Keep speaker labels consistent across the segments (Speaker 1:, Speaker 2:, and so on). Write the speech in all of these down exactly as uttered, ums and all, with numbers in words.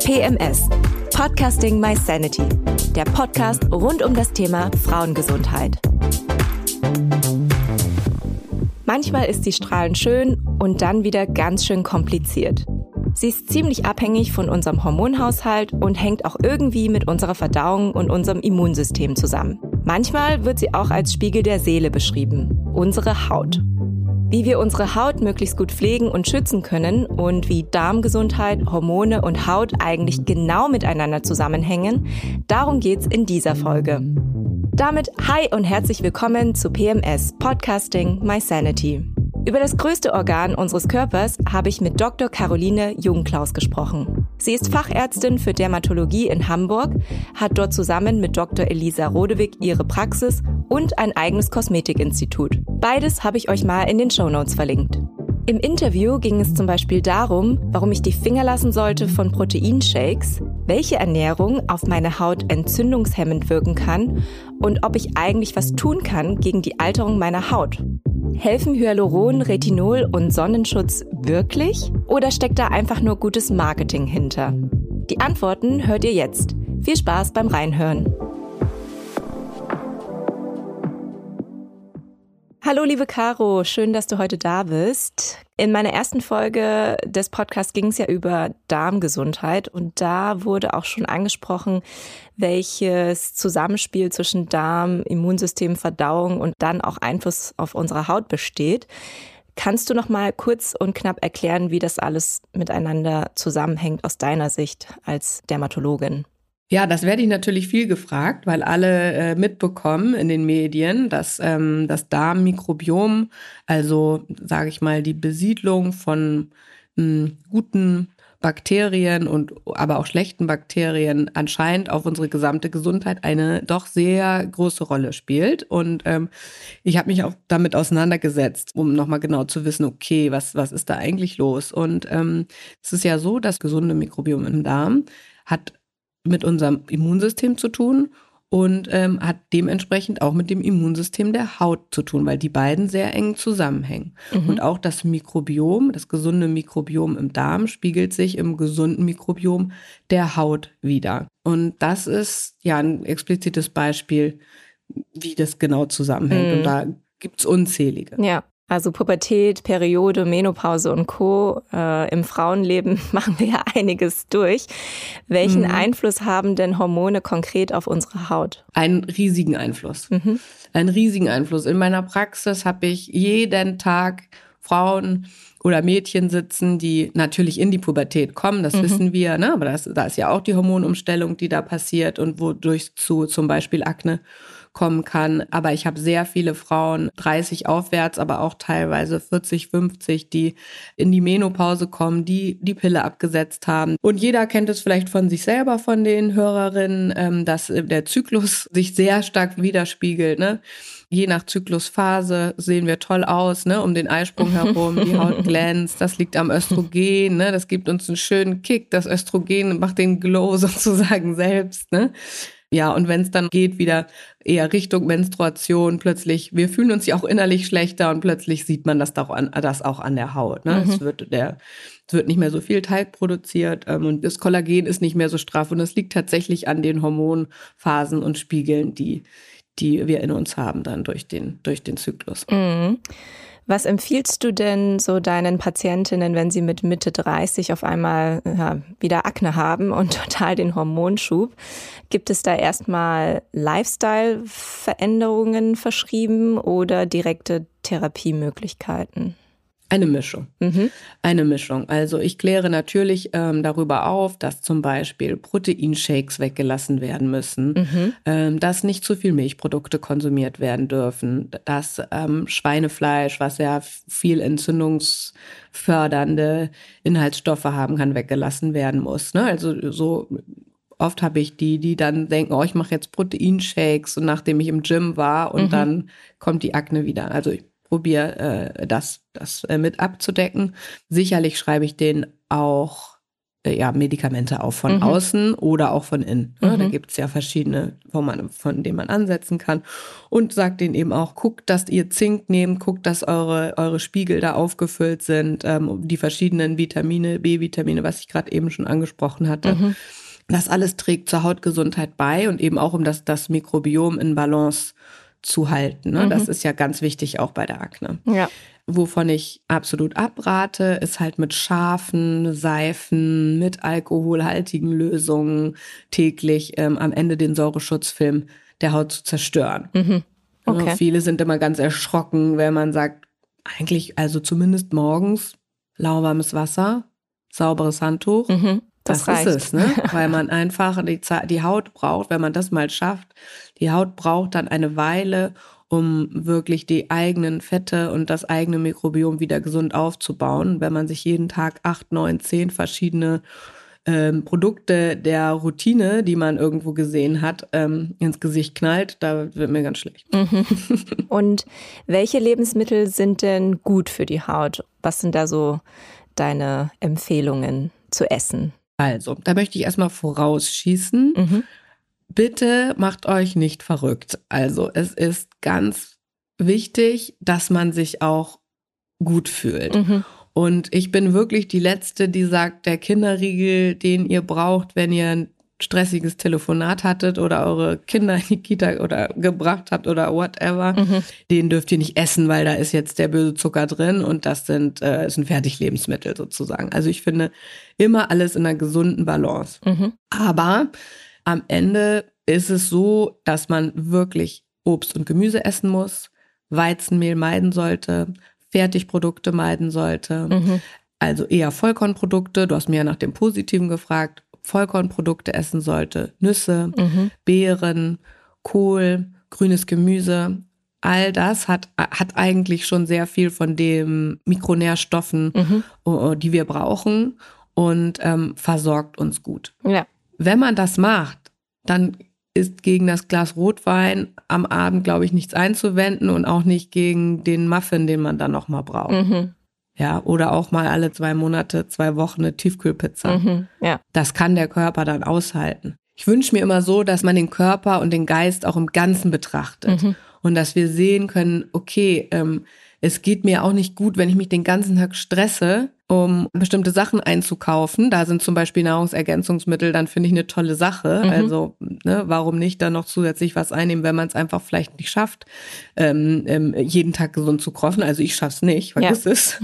Speaker 1: P M S, Podcasting My Sanity, der Podcast rund um das Thema Frauengesundheit. Manchmal ist sie strahlend schön und dann wieder ganz schön kompliziert. Sie ist ziemlich abhängig von unserem Hormonhaushalt und hängt auch irgendwie mit unserer Verdauung und unserem Immunsystem zusammen. Manchmal wird sie auch als Spiegel der Seele beschrieben, unsere Haut. Wie wir unsere Haut möglichst gut pflegen und schützen können und wie Darmgesundheit, Hormone und Haut eigentlich genau miteinander zusammenhängen, darum geht's in dieser Folge. Damit hi und herzlich willkommen zu P M S, Podcasting My Sanity. Über das größte Organ unseres Körpers habe ich mit Doktor Caroline Jungklaus gesprochen. Sie ist Fachärztin für Dermatologie in Hamburg, hat dort zusammen mit Doktor Elisa Rodewig ihre Praxis und ein eigenes Kosmetikinstitut. Beides habe ich euch mal in den Shownotes verlinkt. Im Interview ging es zum Beispiel darum, warum ich die Finger lassen sollte von Proteinshakes, welche Ernährung auf meine Haut entzündungshemmend wirken kann und ob ich eigentlich was tun kann gegen die Alterung meiner Haut. Helfen Hyaluron, Retinol und Sonnenschutz wirklich? Oder steckt da einfach nur gutes Marketing hinter? Die Antworten hört ihr jetzt. Viel Spaß beim Reinhören. Hallo liebe Caro, schön, dass du heute da bist. In meiner ersten Folge des Podcasts ging es ja über Darmgesundheit und da wurde auch schon angesprochen, welches Zusammenspiel zwischen Darm, Immunsystem, Verdauung und dann auch Einfluss auf unsere Haut besteht. Kannst du noch mal kurz und knapp erklären, wie das alles miteinander zusammenhängt aus deiner Sicht als Dermatologin?
Speaker 2: Ja, das werde ich natürlich viel gefragt, weil alle äh, mitbekommen in den Medien, dass ähm, das Darmmikrobiom, also sage ich mal die Besiedlung von mh, guten Bakterien und aber auch schlechten Bakterien anscheinend auf unsere gesamte Gesundheit eine doch sehr große Rolle spielt. Und ähm, ich habe mich auch damit auseinandergesetzt, um nochmal genau zu wissen, okay, was, was ist da eigentlich los? Und ähm, es ist ja so, das gesunde Mikrobiom im Darm hat mit unserem Immunsystem zu tun und ähm, hat dementsprechend auch mit dem Immunsystem der Haut zu tun, weil die beiden sehr eng zusammenhängen. Mhm. Und auch das Mikrobiom, das gesunde Mikrobiom im Darm, spiegelt sich im gesunden Mikrobiom der Haut wider. Und das ist ja ein explizites Beispiel, wie das genau zusammenhängt. Mhm. Und da gibt's unzählige.
Speaker 1: Ja. Also Pubertät, Periode, Menopause und Co. Äh, im Frauenleben machen wir ja einiges durch. Welchen mhm. Einfluss haben denn Hormone konkret auf unsere Haut?
Speaker 2: Einen riesigen Einfluss. Mhm. Einen riesigen Einfluss. In meiner Praxis habe ich jeden Tag Frauen oder Mädchen sitzen, die natürlich in die Pubertät kommen, das mhm. wissen wir, ne? Aber das, da ist ja auch die Hormonumstellung, die da passiert und wodurch zu zum Beispiel Akne kommen kann. Aber ich habe sehr viele Frauen, dreißig aufwärts, aber auch teilweise vierzig, fünfzig, die in die Menopause kommen, die die Pille abgesetzt haben. Und jeder kennt es vielleicht von sich selber, von den Hörerinnen, dass der Zyklus sich sehr stark widerspiegelt, ne? Je nach Zyklusphase sehen wir toll aus, ne, um den Eisprung herum, die Haut glänzt, das liegt am Östrogen, ne, das gibt uns einen schönen Kick, das Östrogen macht den Glow sozusagen selbst, ne. Ja, und wenn es dann geht wieder eher Richtung Menstruation, plötzlich, wir fühlen uns ja auch innerlich schlechter und plötzlich sieht man das auch an, das auch an der Haut, ne. Mhm. Es wird der, es wird nicht mehr so viel Talg produziert ähm, und das Kollagen ist nicht mehr so straff und es liegt tatsächlich an den Hormonphasen und Spiegeln, die die wir in uns haben dann durch den, durch den Zyklus.
Speaker 1: Mhm. Was empfiehlst du denn so deinen Patientinnen, wenn sie mit Mitte dreißig auf einmal ja, wieder Akne haben und total den Hormonschub? Gibt es da erstmal Lifestyle-Veränderungen verschrieben oder direkte Therapiemöglichkeiten?
Speaker 2: Eine Mischung. Mhm. Eine Mischung. Also ich kläre natürlich ähm, darüber auf, dass zum Beispiel Proteinshakes weggelassen werden müssen, mhm. ähm, dass nicht zu viel Milchprodukte konsumiert werden dürfen, dass ähm, Schweinefleisch, was ja viel entzündungsfördernde Inhaltsstoffe haben kann, weggelassen werden muss. Ne? Also so oft habe ich die, die dann denken, oh, ich mache jetzt Proteinshakes und nachdem ich im Gym war und mhm. dann kommt die Akne wieder. Also ich probiere äh, das, das äh, mit abzudecken. Sicherlich schreibe ich denen auch ja, Medikamente auch von mhm. außen oder auch von innen. Ne? Mhm. Da gibt es ja verschiedene, wo man, von denen man ansetzen kann. Und sagt denen eben auch, guckt, dass ihr Zink nehmt, guckt, dass eure, eure Spiegel da aufgefüllt sind, ähm, die verschiedenen Vitamine, B-Vitamine, was ich gerade eben schon angesprochen hatte. Mhm. Das alles trägt zur Hautgesundheit bei und eben auch, um das, das Mikrobiom in Balance zu halten. Ne? Mhm. Das ist ja ganz wichtig auch bei der Akne.
Speaker 1: Ja.
Speaker 2: Wovon ich absolut abrate, ist halt mit scharfen Seifen, mit alkoholhaltigen Lösungen täglich ähm, am Ende den Säureschutzfilm der Haut zu zerstören.
Speaker 1: Mhm. Okay.
Speaker 2: Ja, viele sind immer ganz erschrocken, wenn man sagt, eigentlich, also zumindest morgens, lauwarmes Wasser, sauberes Handtuch.
Speaker 1: Mhm. Das,
Speaker 2: das
Speaker 1: reicht.
Speaker 2: ist es, ne? Weil man einfach die, die Haut braucht, wenn man das mal schafft, die Haut braucht dann eine Weile, um wirklich die eigenen Fette und das eigene Mikrobiom wieder gesund aufzubauen. Wenn man sich jeden Tag acht, neun, zehn verschiedene ähm, Produkte der Routine, die man irgendwo gesehen hat, ähm, ins Gesicht knallt, da wird mir ganz schlecht.
Speaker 1: Mhm. Und welche Lebensmittel sind denn gut für die Haut? Was sind da so deine Empfehlungen zu essen?
Speaker 2: Also, da möchte ich erstmal vorausschießen.
Speaker 1: Mhm.
Speaker 2: Bitte macht euch nicht verrückt. Also es ist ganz wichtig, dass man sich auch gut fühlt. Mhm. Und ich bin wirklich die Letzte, die sagt, der Kinderriegel, den ihr braucht, wenn ihr ein stressiges Telefonat hattet oder eure Kinder in die Kita oder gebracht habt oder whatever, mhm. den dürft ihr nicht essen, weil da ist jetzt der böse Zucker drin und das sind, äh, sind Fertiglebensmittel sozusagen. Also ich finde immer alles in einer gesunden Balance. Mhm. Aber am Ende ist es so, dass man wirklich Obst und Gemüse essen muss, Weizenmehl meiden sollte, Fertigprodukte meiden sollte, mhm. also eher Vollkornprodukte. Du hast mir ja nach dem Positiven gefragt, Vollkornprodukte essen sollte, Nüsse, mhm. Beeren, Kohl, grünes Gemüse. All das hat, hat eigentlich schon sehr viel von den Mikronährstoffen, mhm. die wir brauchen und ähm, versorgt uns gut.
Speaker 1: Ja.
Speaker 2: Wenn man das macht, dann ist gegen das Glas Rotwein am Abend, glaube ich, nichts einzuwenden und auch nicht gegen den Muffin, den man dann noch mal braucht. Mhm. Ja, oder auch mal alle zwei Monate, zwei Wochen eine Tiefkühlpizza.
Speaker 1: Mhm, ja.
Speaker 2: Das kann der Körper dann aushalten. Ich wünsche mir immer so, dass man den Körper und den Geist auch im Ganzen betrachtet. Mhm. Und dass wir sehen können, okay, ähm, es geht mir auch nicht gut, wenn ich mich den ganzen Tag stresse, um bestimmte Sachen einzukaufen. Da sind zum Beispiel Nahrungsergänzungsmittel, dann finde ich eine tolle Sache. Mhm. Also ne, warum nicht dann noch zusätzlich was einnehmen, wenn man es einfach vielleicht nicht schafft, ähm, ähm, jeden Tag gesund zu kochen. Also ich schaff's nicht, vergiss ja. es.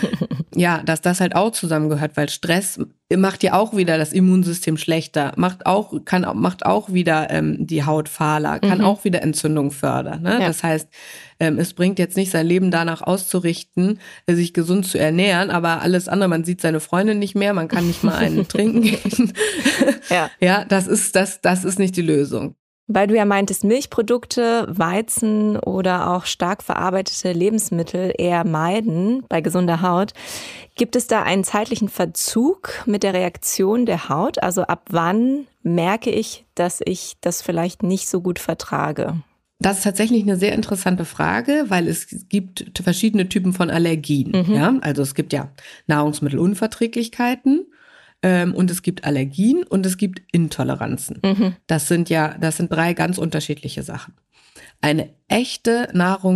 Speaker 2: Ja, dass das halt auch zusammengehört, weil Stress macht ja auch wieder das Immunsystem schlechter, macht auch, kann, macht auch wieder ähm, die Haut fahler, kann mhm. auch wieder Entzündung fördern. Ne? Ja. Das heißt, ähm, es bringt jetzt nicht, sein Leben danach auszurichten, sich gesund zu ernähren, aber alles andere, man sieht seine Freundin nicht mehr, man kann nicht mal einen trinken gehen. Ja, ja das ist, das, das ist nicht die Lösung.
Speaker 1: Weil du ja meintest, Milchprodukte, Weizen oder auch stark verarbeitete Lebensmittel eher meiden bei gesunder Haut. Gibt es da einen zeitlichen Verzug mit der Reaktion der Haut? Also ab wann merke ich, dass ich das vielleicht nicht so gut vertrage?
Speaker 2: Das ist tatsächlich eine sehr interessante Frage, weil es gibt verschiedene Typen von Allergien. Mhm. Ja? Also es gibt ja Nahrungsmittelunverträglichkeiten. Und es gibt Allergien und es gibt Intoleranzen. Mhm. Das sind ja, das sind drei ganz unterschiedliche Sachen. Eine echte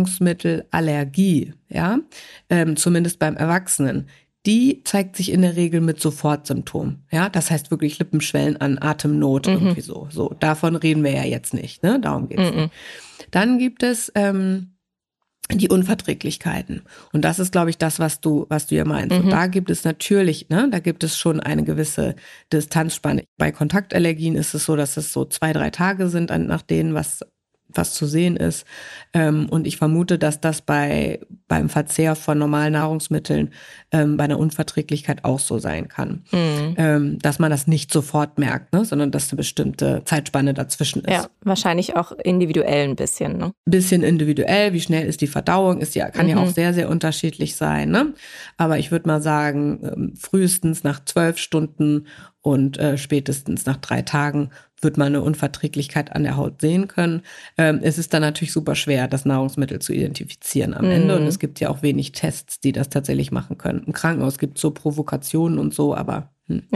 Speaker 2: Nahrungsmittelallergie, ja, ähm, zumindest beim Erwachsenen, die zeigt sich in der Regel mit Sofortsymptomen. Ja, das heißt wirklich Lippenschwellen an, Atemnot, mhm. irgendwie so. So, davon reden wir ja jetzt nicht, ne? Darum geht's mhm. nicht. Dann gibt es ähm, die Unverträglichkeiten. Und das ist, glaube ich, das, was du, was du ja meinst. Mhm. Und da gibt es natürlich, ne, da gibt es schon eine gewisse Distanzspanne. Bei Kontaktallergien ist es so, dass es so zwei, drei Tage sind, nach denen was, was zu sehen ist. Und ich vermute, dass das bei, beim Verzehr von normalen Nahrungsmitteln ähm, bei einer Unverträglichkeit auch so sein kann. Mhm. Ähm, dass man das nicht sofort merkt, ne, sondern dass eine bestimmte Zeitspanne dazwischen ist. Ja,
Speaker 1: wahrscheinlich auch individuell ein bisschen, ne?
Speaker 2: Bisschen individuell, wie schnell ist die Verdauung, ist ja, kann mhm. ja auch sehr, sehr unterschiedlich sein, ne? Aber ich würde mal sagen, frühestens nach zwölf Stunden und äh, spätestens nach drei Tagen wird man eine Unverträglichkeit an der Haut sehen können. Ähm, es ist dann natürlich super schwer, das Nahrungsmittel zu identifizieren am mm. Ende. Und es gibt ja auch wenig Tests, die das tatsächlich machen können. Im Krankenhaus gibt es so Provokationen und so, aber... Hm.
Speaker 1: Ja.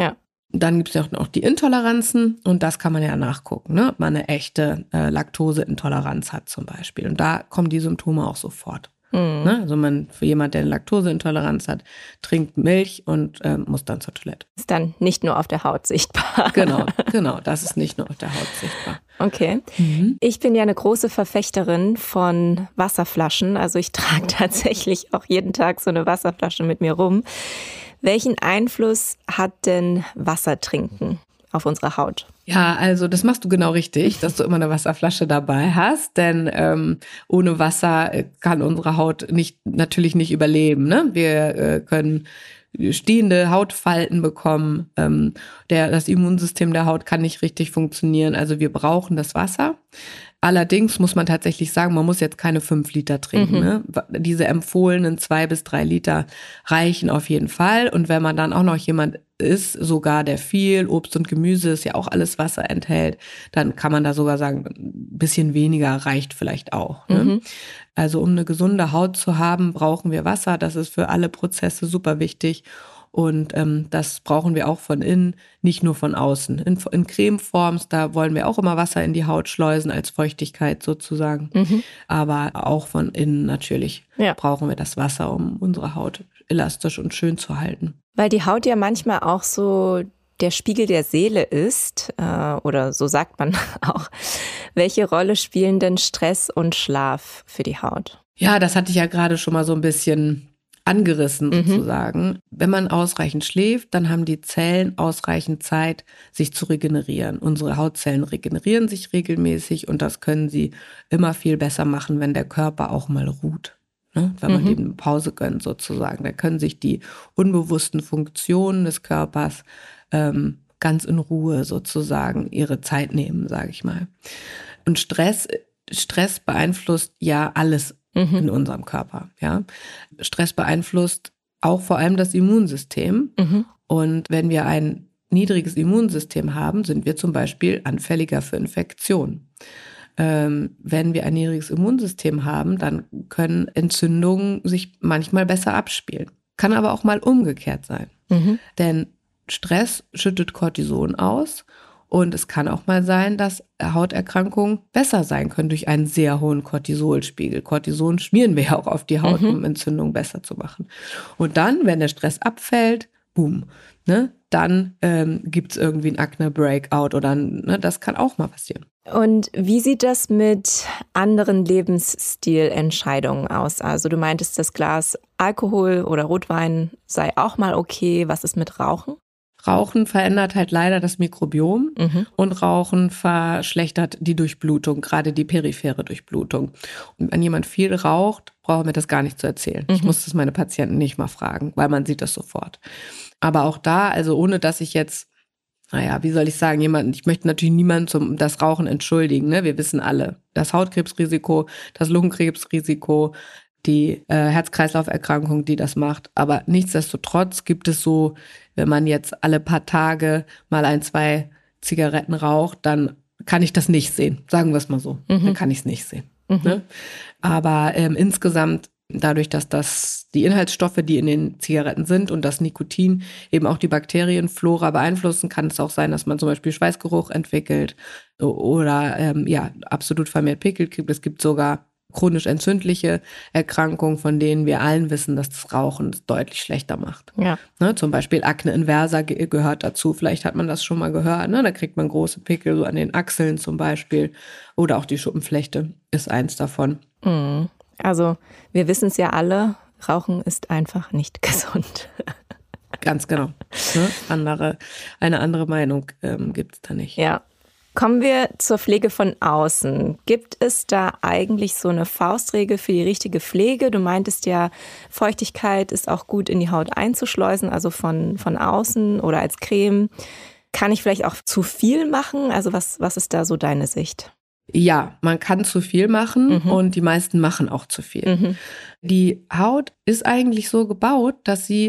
Speaker 2: Dann gibt es ja auch noch die Intoleranzen und das kann man ja nachgucken, ne? Ob man eine echte äh, Laktoseintoleranz hat zum Beispiel. Und da kommen die Symptome auch sofort. Mhm. Ne? Also man, für jemand, der eine Laktoseintoleranz hat, trinkt Milch und äh, muss dann zur Toilette.
Speaker 1: Ist dann nicht nur auf der Haut sichtbar.
Speaker 2: Genau, genau, das ist nicht nur auf der Haut sichtbar.
Speaker 1: Okay. Mhm. Ich bin ja eine große Verfechterin von Wasserflaschen. Also ich trage tatsächlich auch jeden Tag so eine Wasserflasche mit mir rum. Welchen Einfluss hat denn Wassertrinken auf unsere Haut?
Speaker 2: Ja, also das machst du genau richtig, dass du immer eine Wasserflasche dabei hast, denn ähm, ohne Wasser kann unsere Haut nicht natürlich nicht überleben. Ne? Wir äh, können stehende Hautfalten bekommen, ähm, der, das Immunsystem der Haut kann nicht richtig funktionieren, also wir brauchen das Wasser. Allerdings muss man tatsächlich sagen, man muss jetzt keine fünf Liter trinken. Mhm. Ne? Diese empfohlenen zwei bis drei Liter reichen auf jeden Fall. Und wenn man dann auch noch jemand ist, sogar der viel Obst und Gemüse, ist ja auch alles Wasser enthält, dann kann man da sogar sagen, ein bisschen weniger reicht vielleicht auch. Ne? Mhm. Also um eine gesunde Haut zu haben, brauchen wir Wasser. Das ist für alle Prozesse super wichtig. Und ähm, das brauchen wir auch von innen, nicht nur von außen. In, in Cremeforms, da wollen wir auch immer Wasser in die Haut schleusen als Feuchtigkeit sozusagen. Mhm. Aber auch von innen natürlich ja. brauchen wir das Wasser, um unsere Haut elastisch und schön zu halten.
Speaker 1: Weil die Haut ja manchmal auch so der Spiegel der Seele ist, äh, oder so sagt man auch. Welche Rolle spielen denn Stress und Schlaf für die Haut?
Speaker 2: Ja, das hatte ich ja gerade schon mal so ein bisschen angerissen sozusagen. Mhm. Wenn man ausreichend schläft, dann haben die Zellen ausreichend Zeit, sich zu regenerieren. Unsere Hautzellen regenerieren sich regelmäßig und das können sie immer viel besser machen, wenn der Körper auch mal ruht. Ne? Wenn man mhm. dem eine Pause gönnt sozusagen. Da können sich die unbewussten Funktionen des Körpers ähm, ganz in Ruhe sozusagen ihre Zeit nehmen, sage ich mal. Und Stress, Stress beeinflusst ja alles Mhm. in unserem Körper, ja. Stress beeinflusst auch vor allem das Immunsystem. Mhm. Und wenn wir ein niedriges Immunsystem haben, sind wir zum Beispiel anfälliger für Infektionen. Ähm, wenn wir ein niedriges Immunsystem haben, dann können Entzündungen sich manchmal besser abspielen. Kann aber auch mal umgekehrt sein. Mhm. Denn Stress schüttet Cortison aus. Und es kann auch mal sein, dass Hauterkrankungen besser sein können durch einen sehr hohen Cortisolspiegel. Cortison schmieren wir ja auch auf die Haut, mhm. um Entzündungen besser zu machen. Und dann, wenn der Stress abfällt, boom, ne, dann ähm, gibt es irgendwie ein Akne-Breakout oder ne, das kann auch mal passieren.
Speaker 1: Und wie sieht das mit anderen Lebensstilentscheidungen aus? Also du meintest, das Glas Alkohol oder Rotwein sei auch mal okay. Was ist mit Rauchen?
Speaker 2: Rauchen verändert halt leider das Mikrobiom mhm. und Rauchen verschlechtert die Durchblutung, gerade die periphere Durchblutung. Und wenn jemand viel raucht, brauchen wir das gar nicht zu erzählen. Mhm. Ich muss das meine Patienten nicht mal fragen, weil man sieht das sofort. Aber auch da, also ohne dass ich jetzt, naja, wie soll ich sagen, jemanden, ich möchte natürlich niemanden zum das Rauchen entschuldigen, ne? Wir wissen alle, das Hautkrebsrisiko, das Lungenkrebsrisiko, die äh, Herz-Kreislauf-Erkrankung, die das macht. Aber nichtsdestotrotz gibt es so, wenn man jetzt alle paar Tage mal ein, zwei Zigaretten raucht, dann kann ich das nicht sehen. Sagen wir es mal so. Mhm. Dann kann ich es nicht sehen. Mhm. Ne? Aber ähm, insgesamt, dadurch, dass das die Inhaltsstoffe, die in den Zigaretten sind und das Nikotin eben auch die Bakterienflora beeinflussen, kann es auch sein, dass man zum Beispiel Schweißgeruch entwickelt oder ähm, ja absolut vermehrt Pickel kriegt. Es gibt sogar chronisch entzündliche Erkrankungen, von denen wir allen wissen, dass das Rauchen es deutlich schlechter macht. Ja. Ne, zum Beispiel Akne inversa ge- gehört dazu. Vielleicht hat man das schon mal gehört. Ne? Da kriegt man große Pickel so an den Achseln zum Beispiel. Oder auch die Schuppenflechte ist eins davon.
Speaker 1: Also wir wissen es ja alle, Rauchen ist einfach nicht gesund.
Speaker 2: Ganz genau. Ne? Andere, eine andere Meinung ähm, gibt es da nicht.
Speaker 1: Ja. Kommen wir zur Pflege von außen. Gibt es da eigentlich so eine Faustregel für die richtige Pflege? Du meintest ja, Feuchtigkeit ist auch gut in die Haut einzuschleusen, also von, von außen oder als Creme. Kann ich vielleicht auch zu viel machen? Also was, was ist da so deine Sicht?
Speaker 2: Ja, man kann zu viel machen mhm. und die meisten machen auch zu viel. Mhm. Die Haut ist eigentlich so gebaut, dass sie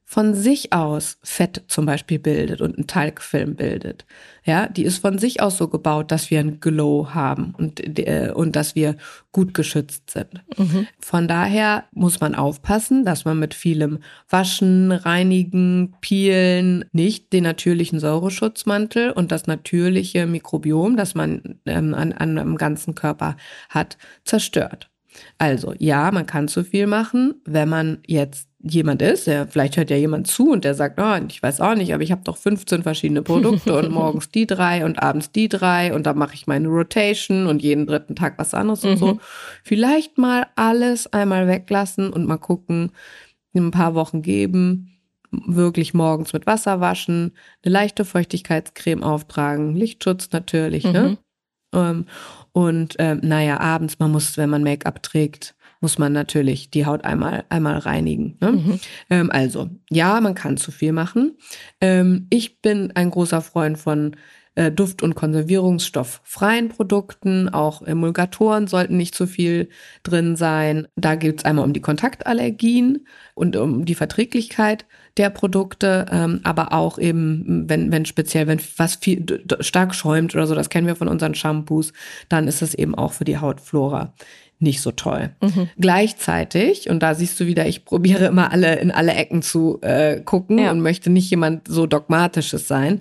Speaker 2: von sich aus Fett zum Beispiel bildet und einen Talgfilm bildet. Ja, die ist von sich aus so gebaut, dass wir einen Glow haben und, äh, und dass wir gut geschützt sind. Mhm. Von daher muss man aufpassen, dass man mit vielem Waschen, Reinigen, Peelen nicht den natürlichen Säureschutzmantel und das natürliche Mikrobiom, das man ähm, an, an einem ganzen Körper hat, zerstört. Also ja, man kann zu viel machen, wenn man jetzt jemand ist, der, vielleicht hört ja jemand zu und der sagt, oh, ich weiß auch nicht, aber ich habe doch fünfzehn verschiedene Produkte und morgens die drei und abends die drei und dann mache ich meine Rotation und jeden dritten Tag was anderes mhm. und so. Vielleicht mal alles einmal weglassen und mal gucken, ein paar Wochen geben, wirklich morgens mit Wasser waschen, eine leichte Feuchtigkeitscreme auftragen, Lichtschutz natürlich, mhm. ne? Ähm, und ähm, naja, abends, man muss, wenn man Make-up trägt, muss man natürlich die Haut einmal einmal reinigen. Ne? Mhm. Ähm, also, ja, man kann zu viel machen. Ähm, ich bin ein großer Freund von äh, Duft- und Konservierungsstofffreien Produkten. Auch Emulgatoren sollten nicht zu viel drin sein. Da geht es einmal um die Kontaktallergien und um die Verträglichkeit der Produkte, ähm, aber auch eben, wenn, wenn speziell, wenn was viel d- stark schäumt oder so, das kennen wir von unseren Shampoos, dann ist es eben auch für die Hautflora nicht so toll. Mhm. Gleichzeitig, und da siehst du wieder, ich probiere immer alle in alle Ecken zu äh, gucken ja. und möchte nicht jemand so Dogmatisches sein.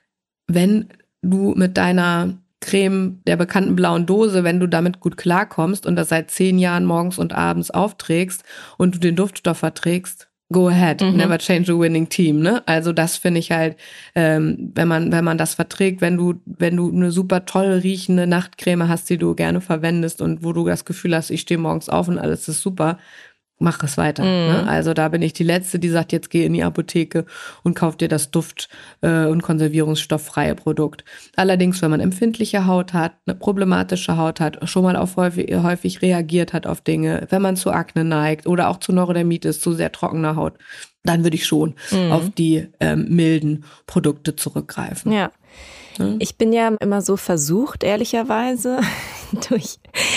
Speaker 2: Wenn du mit deiner Creme der bekannten blauen Dose, wenn du damit gut klarkommst und das seit zehn Jahren morgens und abends aufträgst und du den Duftstoff verträgst, go ahead, mhm. never change a winning team, ne? Also das finde ich halt, ähm, wenn man wenn man das verträgt, wenn du wenn du eine super toll riechende Nachtcreme hast, die du gerne verwendest und wo du das Gefühl hast, ich stehe morgens auf und alles ist super, mach es weiter. Mhm. Ne? Also da bin ich die Letzte, die sagt, jetzt geh in die Apotheke und kauf dir das Duft- äh, und konservierungsstofffreie Produkt. Allerdings, wenn man empfindliche Haut hat, eine problematische Haut hat, schon mal auf häufig, häufig reagiert hat auf Dinge, wenn man zu Akne neigt oder auch zu Neurodermitis, zu sehr trockener Haut, dann würde ich schon mhm. auf die ähm, milden Produkte zurückgreifen.
Speaker 1: Ja. Ich bin ja immer so versucht, ehrlicherweise, durch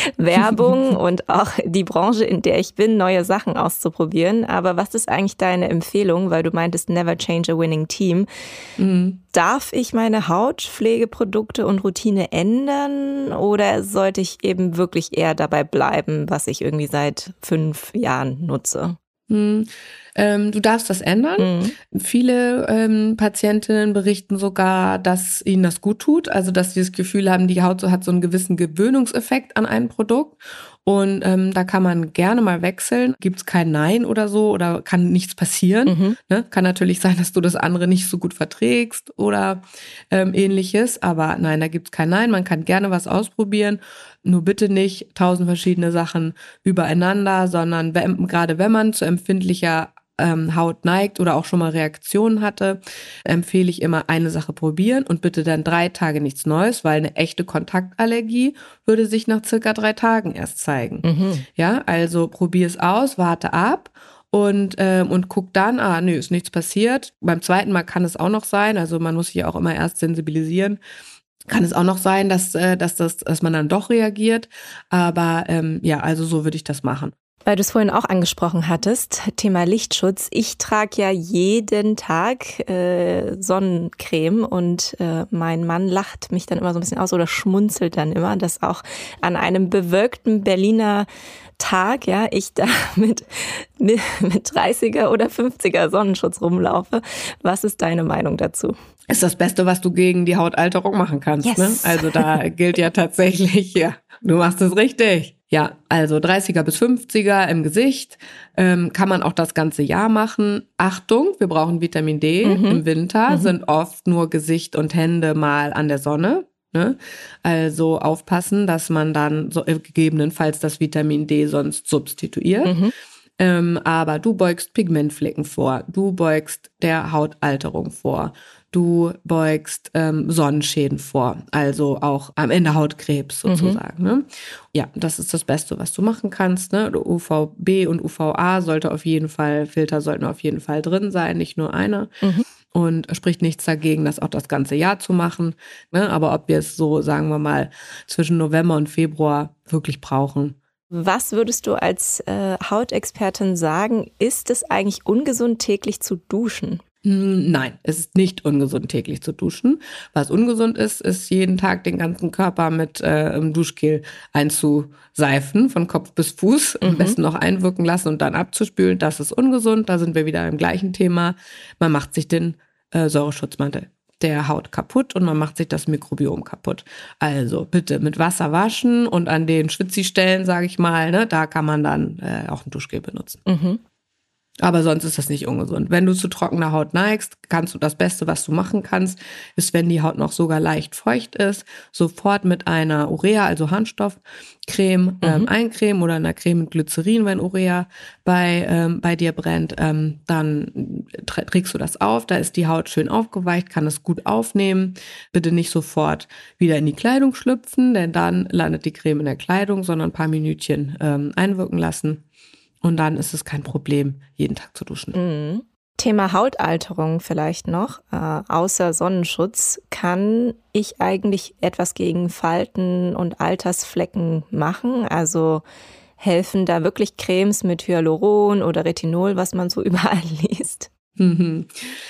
Speaker 1: Werbung und auch die Branche, in der ich bin, neue Sachen auszuprobieren. Aber was ist eigentlich deine Empfehlung? Weil du meintest, never change a winning team. Mhm. Darf ich meine Hautpflegeprodukte und Routine ändern oder sollte ich eben wirklich eher dabei bleiben, was ich irgendwie seit fünf Jahren nutze?
Speaker 2: Hm. Ähm, du darfst das ändern. Mhm. Viele ähm, Patientinnen berichten sogar, dass ihnen das gut tut, also dass sie das Gefühl haben, die Haut so hat so einen gewissen Gewöhnungseffekt an ein Produkt und ähm, da kann man gerne mal wechseln. Gibt es kein Nein oder so oder kann nichts passieren. Mhm. Ne? Kann natürlich sein, dass du das andere nicht so gut verträgst oder ähm, ähnliches, aber nein, da gibt es kein Nein. Man kann gerne was ausprobieren, nur bitte nicht tausend verschiedene Sachen übereinander, sondern wenn, gerade wenn man zu empfindlicher ähm, Haut neigt oder auch schon mal Reaktionen hatte, empfehle ich immer eine Sache probieren und bitte dann drei Tage nichts Neues, weil eine echte Kontaktallergie würde sich nach circa drei Tagen erst zeigen. Mhm. Ja, also probier es aus, warte ab und ähm, und guck dann, ah, nö, ist nichts passiert. Beim zweiten Mal kann es auch noch sein, also man muss sich auch immer erst sensibilisieren. Kann es auch noch sein, dass, äh, dass, das, dass man dann doch reagiert, aber ähm, ja, also so würde ich das machen.
Speaker 1: Weil du es vorhin auch angesprochen hattest, Thema Lichtschutz. Ich trage ja jeden Tag äh, Sonnencreme und äh, mein Mann lacht mich dann immer so ein bisschen aus oder schmunzelt dann immer, dass auch an einem bewölkten Berliner Tag, ja, ich da mit, mit, mit dreißiger oder fünfziger Sonnenschutz rumlaufe. Was ist deine Meinung dazu?
Speaker 2: Ist das Beste, was du gegen die Hautalterung machen kannst. Yes. Ne? Also da gilt ja tatsächlich, ja, du machst es richtig. Ja, also dreißiger bis fünfziger im Gesicht ähm, kann man auch das ganze Jahr machen. Achtung, wir brauchen Vitamin D. Mhm. Im Winter mhm. sind oft nur Gesicht und Hände mal an der Sonne. Ne? Also aufpassen, dass man dann so, äh, gegebenenfalls das Vitamin D sonst substituiert. Mhm. Ähm, aber du beugst Pigmentflecken vor, du beugst der Hautalterung vor, du beugst ähm, Sonnenschäden vor, also auch am Ende Hautkrebs sozusagen. Mhm. Ne? Ja, das ist das Beste, was du machen kannst. Ne? U V B und U V A sollte auf jeden Fall, Filter sollten auf jeden Fall drin sein, nicht nur einer. Mhm. Und spricht nichts dagegen, das auch das ganze Jahr zu machen. Ne? Aber ob wir es so, sagen wir mal, zwischen November und Februar wirklich brauchen,
Speaker 1: Was würdest du als äh, Hautexpertin sagen, ist es eigentlich ungesund, täglich zu duschen?
Speaker 2: Nein, es ist nicht ungesund, täglich zu duschen. Was ungesund ist, ist jeden Tag den ganzen Körper mit äh, Duschgel einzuseifen, von Kopf bis Fuß. Mhm. Am besten noch einwirken lassen und dann abzuspülen. Das ist ungesund. Da sind wir wieder im gleichen Thema. Man macht sich den äh, Säureschutzmantel der Haut kaputt und man macht sich das Mikrobiom kaputt. Also bitte mit Wasser waschen und an den Schwitzi-Stellen, sage ich mal, ne, da kann man dann äh, auch ein Duschgel benutzen. Mhm. Aber sonst ist das nicht ungesund. Wenn du zu trockener Haut neigst, kannst du das Beste, was du machen kannst, ist, wenn die Haut noch sogar leicht feucht ist, sofort mit einer Urea, also Harnstoffcreme, mhm. ähm, eincremen oder einer Creme mit Glycerin, wenn Urea bei, ähm, bei dir brennt. Ähm, dann trägst du das auf, da ist die Haut schön aufgeweicht, kann es gut aufnehmen. Bitte nicht sofort wieder in die Kleidung schlüpfen, denn dann landet die Creme in der Kleidung, sondern ein paar Minütchen ähm, einwirken lassen. Und dann ist es kein Problem, jeden Tag zu duschen.
Speaker 1: Mhm. Thema Hautalterung vielleicht noch. Äh, außer Sonnenschutz, kann ich eigentlich etwas gegen Falten und Altersflecken machen? Also helfen da wirklich Cremes mit Hyaluron oder Retinol, was man so überall liest?
Speaker 2: Mhm.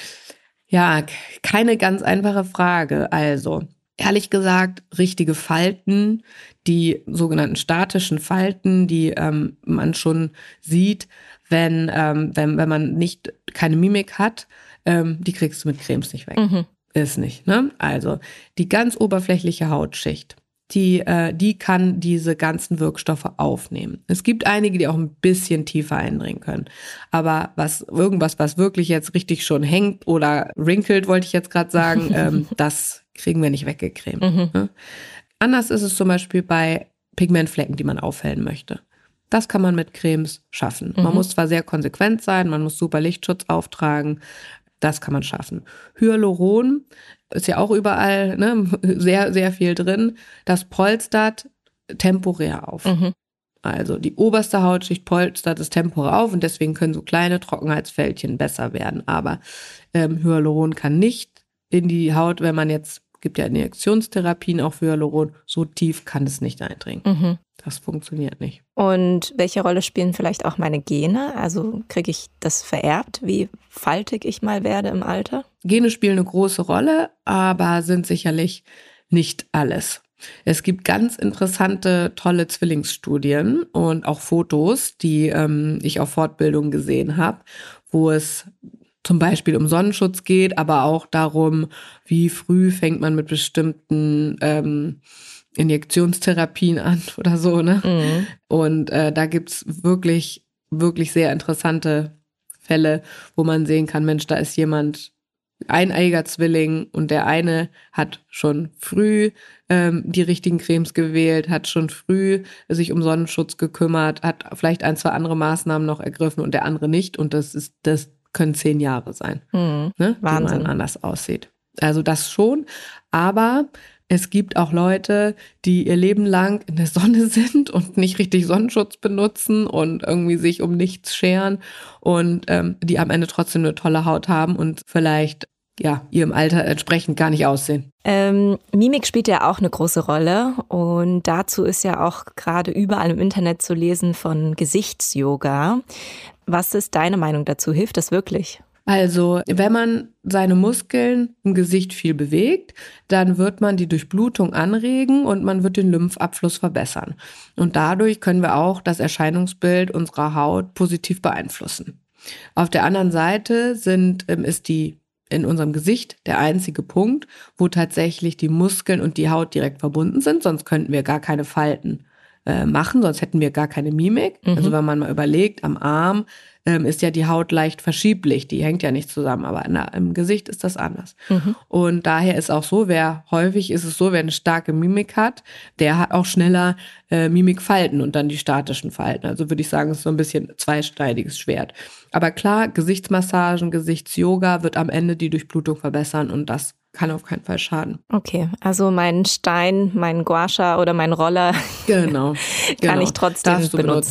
Speaker 2: Ja, keine ganz einfache Frage. Also, ehrlich gesagt, richtige Falten, die sogenannten statischen Falten, die ähm, man schon sieht, wenn, ähm, wenn, wenn man nicht keine Mimik hat, ähm, die kriegst du mit Cremes nicht weg. Mhm. Ist nicht, ne? Also die ganz oberflächliche Hautschicht, die, äh, die kann diese ganzen Wirkstoffe aufnehmen. Es gibt einige, die auch ein bisschen tiefer eindringen können. Aber was irgendwas, was wirklich jetzt richtig schon hängt oder wrinkelt, wollte ich jetzt gerade sagen, ähm, das kriegen wir nicht weggecremt. Mhm. Ne? Anders ist es zum Beispiel bei Pigmentflecken, die man aufhellen möchte. Das kann man mit Cremes schaffen. Mhm. Man muss zwar sehr konsequent sein, man muss super Lichtschutz auftragen, das kann man schaffen. Hyaluron ist ja auch überall, ne, sehr, sehr viel drin. Das polstert temporär auf. Mhm. Also die oberste Hautschicht polstert es temporär auf und deswegen können so kleine Trockenheitsfältchen besser werden. Aber ähm, Hyaluron kann nicht in die Haut, wenn man jetzt, gibt ja Injektionstherapien auch für Hyaluron, so tief kann es nicht eindringen. Mhm. Das funktioniert nicht.
Speaker 1: Und welche Rolle spielen vielleicht auch meine Gene? Also kriege ich das vererbt, wie faltig ich mal werde im Alter?
Speaker 2: Gene spielen eine große Rolle, aber sind sicherlich nicht alles. Es gibt ganz interessante, tolle Zwillingsstudien und auch Fotos, die ähm, ich auf Fortbildungen gesehen habe, wo es zum Beispiel um Sonnenschutz geht, aber auch darum, wie früh fängt man mit bestimmten ähm, Injektionstherapien an oder so, ne? Mhm. Und äh, da gibt's wirklich, wirklich sehr interessante Fälle, wo man sehen kann, Mensch, da ist jemand, eineiiger Zwilling und der eine hat schon früh ähm, die richtigen Cremes gewählt, hat schon früh sich um Sonnenschutz gekümmert, hat vielleicht ein, zwei andere Maßnahmen noch ergriffen und der andere nicht. Und das ist, das können zehn Jahre sein, mhm. ne, wie man anders aussieht. Also das schon, aber es gibt auch Leute, die ihr Leben lang in der Sonne sind und nicht richtig Sonnenschutz benutzen und irgendwie sich um nichts scheren und ähm, die am Ende trotzdem eine tolle Haut haben und vielleicht ja ihrem Alter entsprechend gar nicht aussehen.
Speaker 1: Ähm, Mimik spielt ja auch eine große Rolle und dazu ist ja auch gerade überall im Internet zu lesen von Gesichtsyoga. Was ist deine Meinung dazu? Hilft das wirklich?
Speaker 2: Also, wenn man seine Muskeln im Gesicht viel bewegt, dann wird man die Durchblutung anregen und man wird den Lymphabfluss verbessern. Und dadurch können wir auch das Erscheinungsbild unserer Haut positiv beeinflussen. Auf der anderen Seite sind, ist die in unserem Gesicht der einzige Punkt, wo tatsächlich die Muskeln und die Haut direkt verbunden sind, sonst könnten wir gar keine Falten äh, machen, sonst hätten wir gar keine Mimik. Mhm. Also wenn man mal überlegt, am Arm ähm, ist ja die Haut leicht verschieblich, die hängt ja nicht zusammen, aber in der, im Gesicht ist das anders. Mhm. Und daher ist auch so, wer häufig ist es so, wer eine starke Mimik hat, der hat auch schneller äh, Mimikfalten und dann die statischen Falten. Also würde ich sagen, es ist so ein bisschen zweischneidiges Schwert. Aber klar, Gesichtsmassagen, Gesichtsyoga wird am Ende die Durchblutung verbessern und das kann auf keinen Fall schaden.
Speaker 1: Okay, also meinen Stein, meinen Guasha oder meinen Roller
Speaker 2: genau,
Speaker 1: kann
Speaker 2: genau.
Speaker 1: ich trotzdem
Speaker 2: Darfst du
Speaker 1: benutzen.
Speaker 2: benutzen.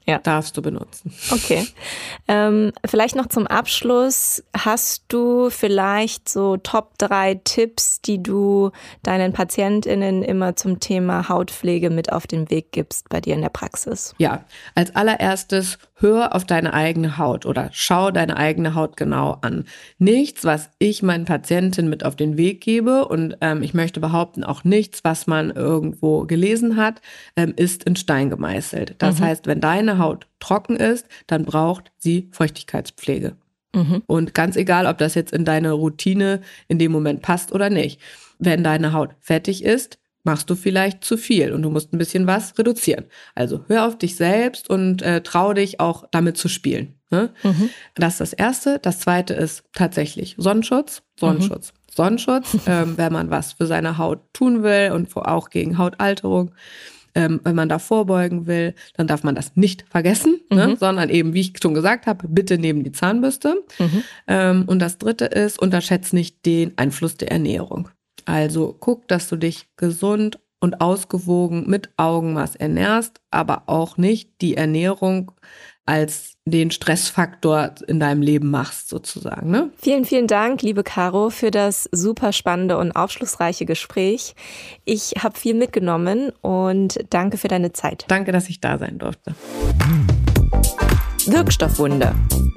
Speaker 1: Ja.
Speaker 2: Darfst du benutzen.
Speaker 1: Okay. Ähm, vielleicht noch zum Abschluss. Hast du vielleicht so Top drei Tipps, die du deinen PatientInnen immer zum Thema Hautpflege mit auf den Weg gibst bei dir in der Praxis?
Speaker 2: Ja, als allererstes hör auf deine eigene Haut oder schau deine eigene Haut genau an. Nichts, was ich meinen Patienten mit auf den Weg gebe und ähm, ich möchte behaupten, auch nichts, was man irgendwo gelesen hat, ähm, ist in Stein gemeißelt. Das mhm. heißt, wenn deine Haut trocken ist, dann braucht sie Feuchtigkeitspflege. Mhm. Und ganz egal, ob das jetzt in deine Routine in dem Moment passt oder nicht. Wenn deine Haut fettig ist, machst du vielleicht zu viel und du musst ein bisschen was reduzieren. Also hör auf dich selbst und äh, trau dich auch damit zu spielen. Ne? Mhm. Das ist das Erste. Das Zweite ist tatsächlich Sonnenschutz. Sonnenschutz. Mhm. Sonnenschutz, ähm, wenn man was für seine Haut tun will und auch gegen Hautalterung. Ähm, wenn man da vorbeugen will, dann darf man das nicht vergessen, mhm. ne? Sondern eben, wie ich schon gesagt habe, bitte neben die Zahnbürste. Mhm. Ähm, und das Dritte ist, unterschätzt nicht den Einfluss der Ernährung. Also guck, dass du dich gesund und ausgewogen mit Augenmaß ernährst, aber auch nicht die Ernährung als den Stressfaktor in deinem Leben machst, sozusagen. Ne?
Speaker 1: Vielen, vielen Dank, liebe Caro, für das super spannende und aufschlussreiche Gespräch. Ich habe viel mitgenommen und danke für deine Zeit.
Speaker 2: Danke, dass ich da sein durfte.
Speaker 1: Wirkstoffwunder.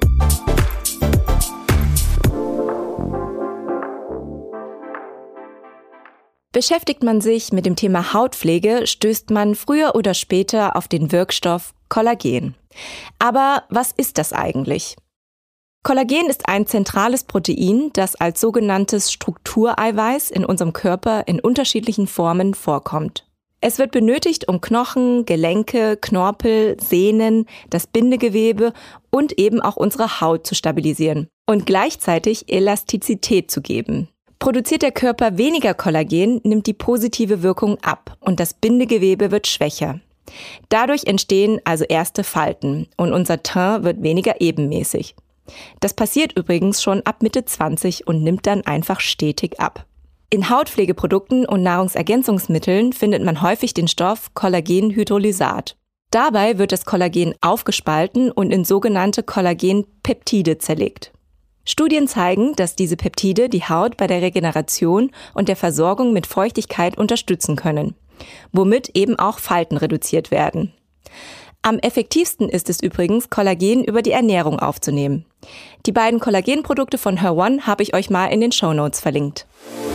Speaker 1: Beschäftigt man sich mit dem Thema Hautpflege, stößt man früher oder später auf den Wirkstoff Kollagen. Aber was ist das eigentlich? Kollagen ist ein zentrales Protein, das als sogenanntes Struktureiweiß in unserem Körper in unterschiedlichen Formen vorkommt. Es wird benötigt, um Knochen, Gelenke, Knorpel, Sehnen, das Bindegewebe und eben auch unsere Haut zu stabilisieren und gleichzeitig Elastizität zu geben. Produziert der Körper weniger Kollagen, nimmt die positive Wirkung ab und das Bindegewebe wird schwächer. Dadurch entstehen also erste Falten und unser Teint wird weniger ebenmäßig. Das passiert übrigens schon ab Mitte zwanzig und nimmt dann einfach stetig ab. In Hautpflegeprodukten und Nahrungsergänzungsmitteln findet man häufig den Stoff Kollagenhydrolysat. Dabei wird das Kollagen aufgespalten und in sogenannte Kollagenpeptide zerlegt. Studien zeigen, dass diese Peptide die Haut bei der Regeneration und der Versorgung mit Feuchtigkeit unterstützen können, womit eben auch Falten reduziert werden. Am effektivsten ist es übrigens, Kollagen über die Ernährung aufzunehmen. Die beiden Kollagenprodukte von Her One habe ich euch mal in den Shownotes verlinkt.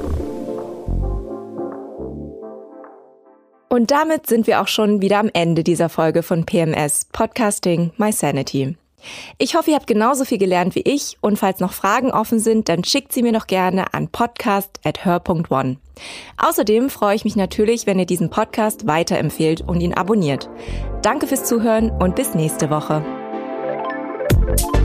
Speaker 1: Und damit sind wir auch schon wieder am Ende dieser Folge von P M S, Podcasting My Sanity. Ich hoffe, ihr habt genauso viel gelernt wie ich und falls noch Fragen offen sind, dann schickt sie mir doch gerne an podcast at her dot one. Außerdem freue ich mich natürlich, wenn ihr diesen Podcast weiterempfehlt und ihn abonniert. Danke fürs Zuhören und bis nächste Woche.